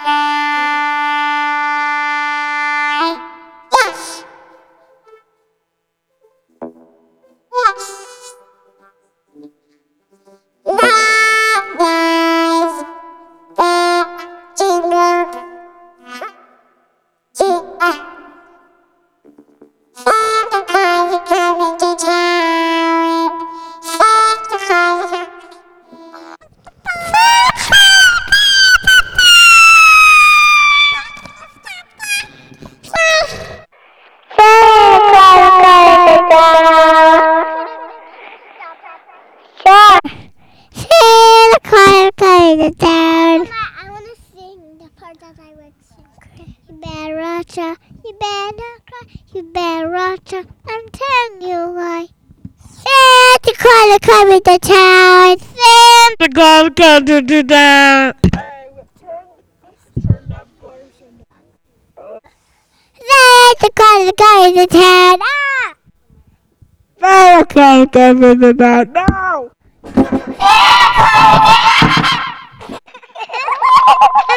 Yes. Yes. That was the jingle. Santa Claus is coming to town. Santa Claus is Santa Claus coming to town. I want to sing the part that I would sing. Okay. You better watch out. You better cry. You better watch out. I'm telling you why. Santa Claus is coming to town. Santa Claus coming to town. Santa Claus is coming to town. Ah! Santa Claus coming to town. No!